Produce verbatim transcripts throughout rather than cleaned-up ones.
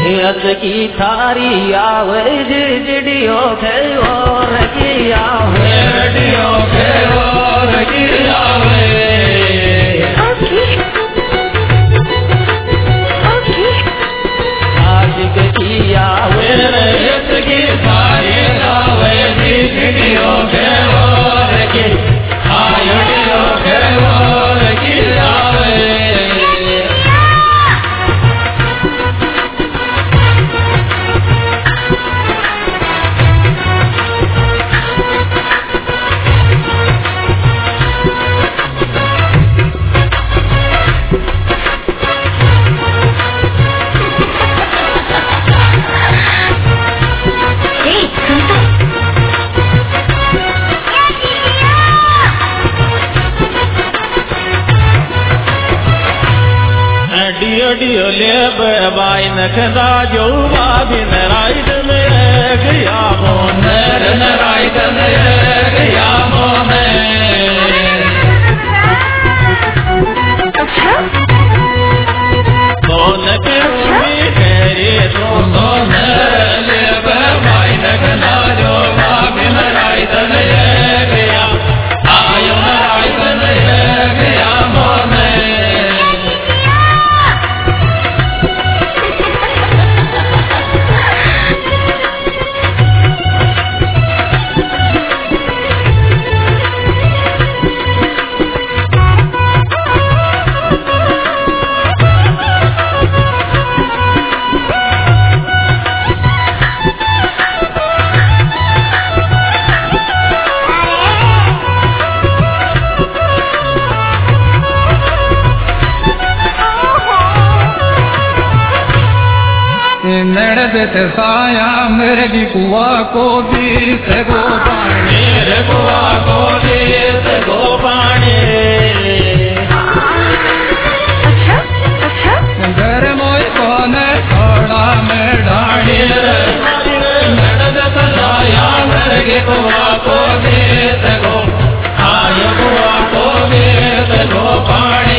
अस की थारी आवे जिडियो के और की आवे जिडियो के और की आवे आशिक की आवे अस की थारी आवे जिडियो के और की आयो के और की आवे डियो ले बाई नखदा जो बाबिन राइड में गया मोन राइड में गया मोन सोन के रे तो सोन ले बाई नखदा जो बाबिन राइड में गया आयो राइड में गया मोन नड़दत साया मेरी कुआ को दीस गो पानी रे कुआ को दीस गो पानी अच्छा अच्छा घर मोई कौन थोड़ा में ढाणी नड़दत साया मेरी कुआ को दीस गो आयो कुआ को दीस गो पानी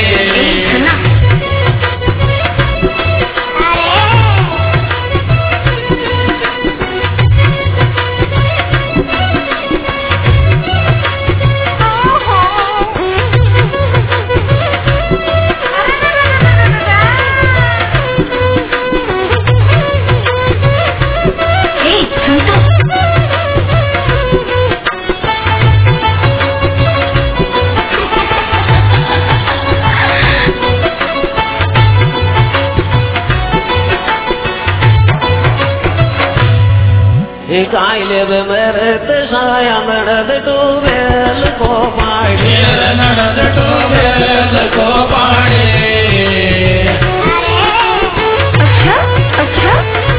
कायले मरद साया मरद टूबेल को पानी नरद टूबेल को पानी अच्छा अच्छा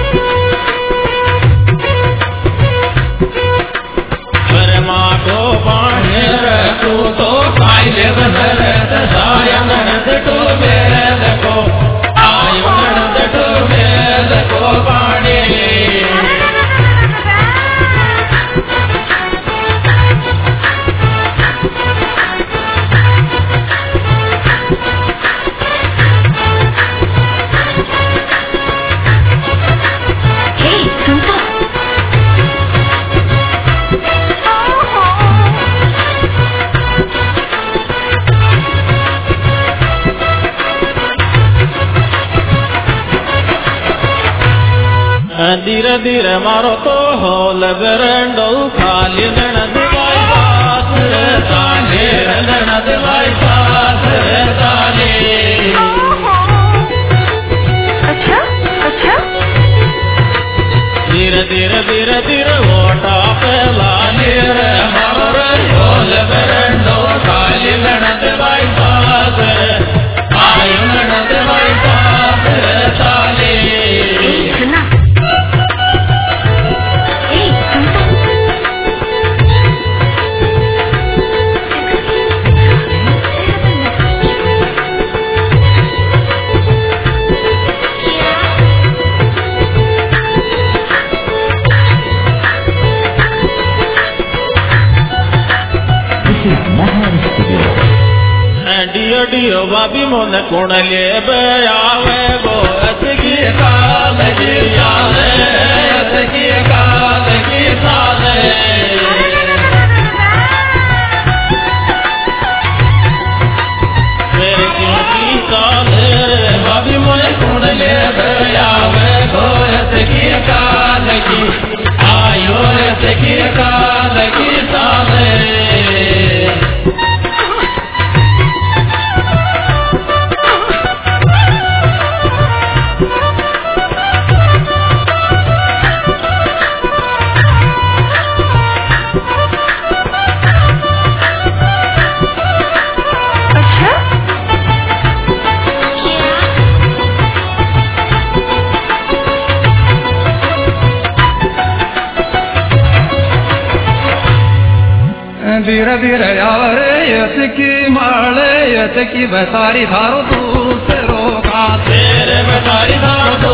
बरमा को पानी तू तो कायले मरद साया मरद टूबेल को आयो नरद टूबेल को पानी धीरे धीरे मारो तो हो लगरंडो खाली ननद बाई पास ताले ननद बाई पास ताले अच्छा अच्छा धीरे धीरे धीरे धीरे वोटा पे लाले मारो हो लगरंडो खाली ननद बाई पास आयो ननद बाई पास ताले डियो डियो बाबी मोन कुण ले बयावे गो अस की काल धीरे धीरे आवरे यतकी माले यतकी बसारी धारो दूसरो का तेरे बसारी धारो